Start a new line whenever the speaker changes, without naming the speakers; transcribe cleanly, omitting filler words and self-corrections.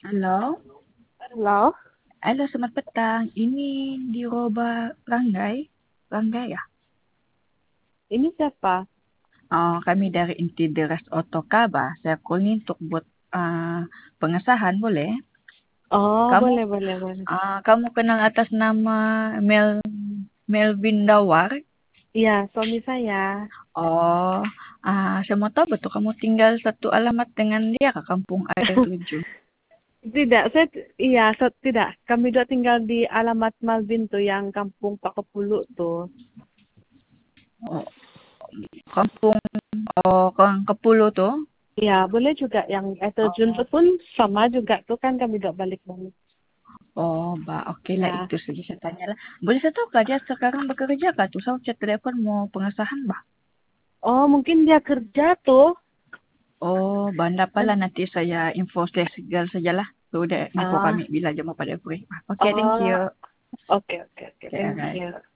Halo,
Halo,
halo selamat petang. Ini di Roba Ranggai, Ranggai ya?
ini siapa?
Oh, kami dari Inti Deras Otokaba. Saya call ini untuk buat pengesahan, boleh?
Oh,
Kamu,
boleh, boleh, boleh.
kamu kenal atas nama Melvin Dawar?
Iya, suami saya.
Oh, saya mau tahu betul kamu tinggal satu alamat dengan dia ke Kampung Air 7.
Tidak, tidak. Kami dua tinggal di alamat Malvin tuh, yang kampung Pak Kepulu tuh.
Oh, Kampung Kepulu tuh.
Iya, boleh juga yang air terjun
Oh,
tuh pun sama juga tuh kan kami dua balik-balik.
Oh, oke lah
Ya.
itu saja saya tanya lah. Boleh saya tahu kak dia sekarang bekerja kak tuh? Saya chat telepon mau pengesahan bah.
Oh, mungkin dia kerja tuh.
Oh, banda pala nanti saya info saya segala sajalah. Sudah info kami
Ah,
bila jam pada free. Oke, thank
oh,
you.
oke, oke, oke.
Okay,
Thank
alright.
you.